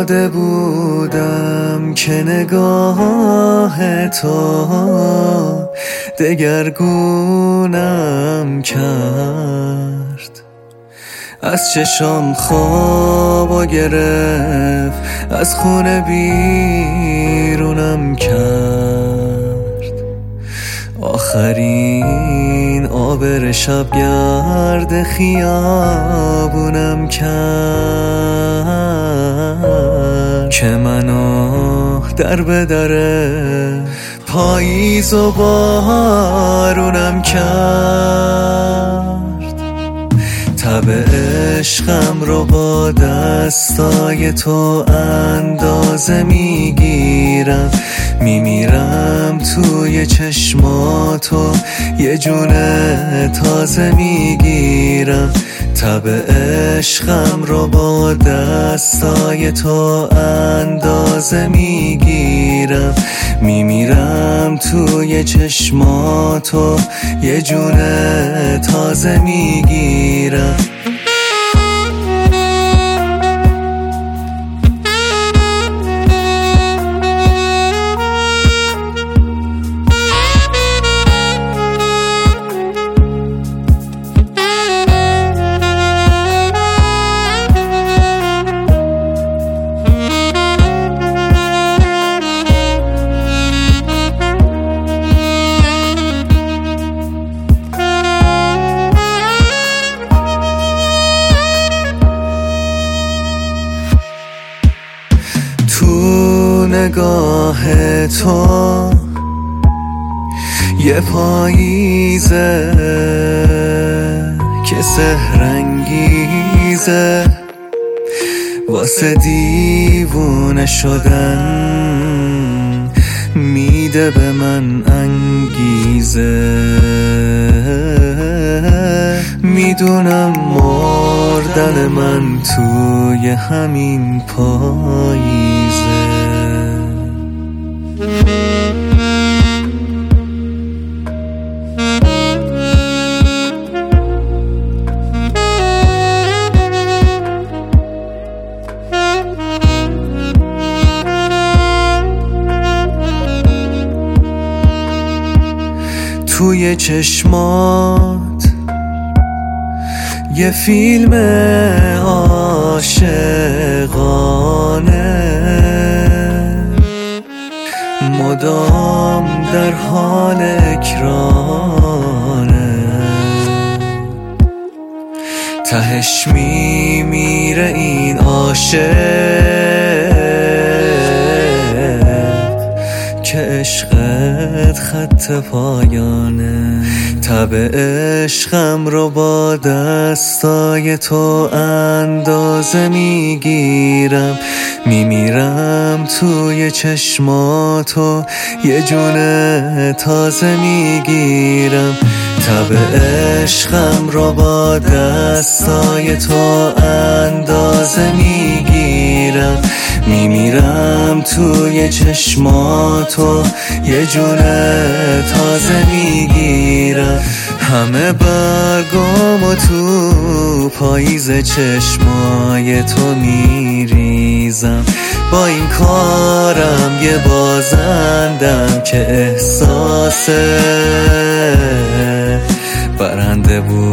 داده بودم که نگاه تو دگرگونم کرد. از چشام خوابو گرفت، از خونه بیرونم کرد. آخرین آبر شبگرد خیابونم کرد که منو در به در پاییز و بارونم کرد. تب عشقم رو با دستای تو اندازه میگیرم، میمیرم توی چشماتو یه جون تازه میگیرم. تب عشقم رو با دستای تو اندازه میگیرم، میمیرم توی چشماتو یه جون تازه میگیرم. تو نگاه تو یه پاییزه که سحرانگیزه، واسه دیوونه شدن میده به من انگیزه. میدونم مردن من توی همین پاییزه. توی چشمات یه فیلم عاشقانه، مدام در حال اکرانه. تهش میمیره این عاشق که عشقت خط پایانه. تب عشقم رو با دستای تو اندازه میگیرم، میمیرم توی چشماتو یه جون تازه میگیرم. تب عشقم رو با دستای تو اندازه میگیرم، میمیرم توی چشماتو یه جون تازه میگیرم. همه برگامو تو پاییز چشمای تو میریزم. با این کارم یه بازندم که احساس برنده بود